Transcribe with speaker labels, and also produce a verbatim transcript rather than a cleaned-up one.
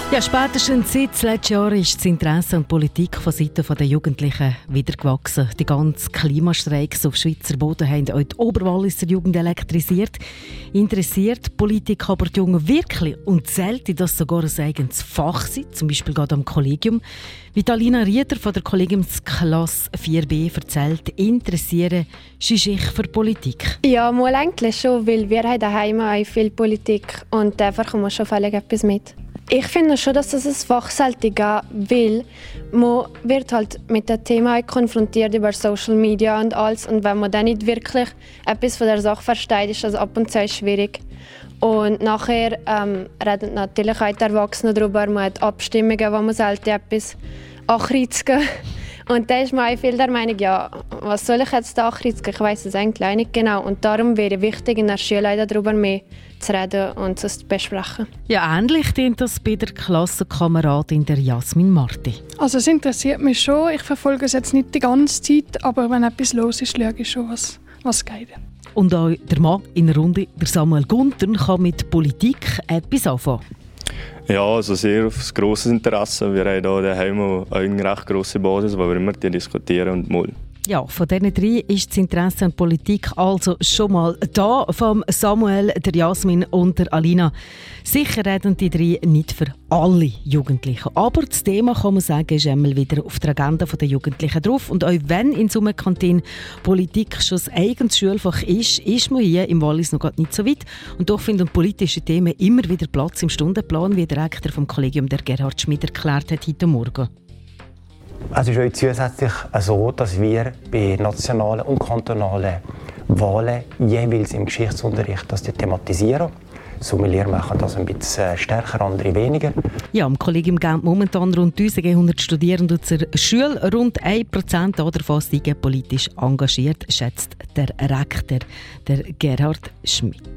Speaker 1: Ja, spätestens seit das letzte Jahr ist das Interesse an Politik von Seiten der Jugendlichen wieder gewachsen. Die ganzen Klimastreiks auf Schweizer Boden haben auch die Oberwalliser Jugend elektrisiert. Interessiert Politik aber die Jungen wirklich und zählt das sogar ein eigenes Fach sein, zum Beispiel gerade am Kollegium. Wie Alina Rieder von der Kollegiumsklasse vier b erzählt, interessieren sie sich für Politik.
Speaker 2: Ja, mal eigentlich schon, weil wir haben daheim auch viel Politik und einfach kommen wir schon völlig etwas mit. Ich finde schon, dass das ein Fach sollte geben, weil man wird halt mit dem Thema konfrontiert über Social Media und alles. Und wenn man dann nicht wirklich etwas von der Sache versteht, ist das ab und zu schwierig. Und nachher ähm, reden natürlich auch die Erwachsenen darüber, man hat Abstimmungen, wo man sollte etwas ankreuzen. Und da ist man auch viel der Meinung, ja, was soll ich jetzt da ankreuzen? Ich weiss es eigentlich auch nicht genau. Und darum wäre es wichtig, in der Schule darüber mehr zu reden und es zu besprechen.
Speaker 1: Ja, ähnlich klingt das bei der Klassenkameradin der Jasmin Marti.
Speaker 3: Also es interessiert mich schon. Ich verfolge es jetzt nicht die ganze Zeit, aber wenn etwas los ist, schaue ich schon, was, was geht.
Speaker 1: Und auch der Mann in der Runde, der Samuel Gunther, kann mit Politik etwas anfangen.
Speaker 4: Ja, also sehr auf grosses Interesse. Wir haben hier daheim auch eine recht grosse Basis, wo wir immer diskutieren und mal.
Speaker 1: Ja, von diesen drei ist das Interesse an Politik also schon mal da, vom Samuel, der Jasmin und der Alina. Sicher reden die drei nicht für alle Jugendlichen, aber das Thema, kann man sagen, ist einmal wieder auf der Agenda der Jugendlichen drauf. Und auch wenn in Summenkantin Politik schon ein eigenes Schulfach ist, ist man hier im Wallis noch nicht so weit. Und doch finden politische Themen immer wieder Platz im Stundenplan, wie der Rektor vom Kollegium, der Gerhard Schmid, erklärt hat heute Morgen.
Speaker 5: Es ist auch zusätzlich so, dass wir bei nationalen und kantonalen Wahlen jeweils im Geschichtsunterricht das thematisieren. Sommelier machen das ein bisschen stärker, andere weniger. Ja,
Speaker 1: am Kollegium geben momentan rund eintausendeinhundert Studierende zur Schule. Rund ein Prozent davon sind politisch engagiert, schätzt der Rektor, der Gerhard Schmid.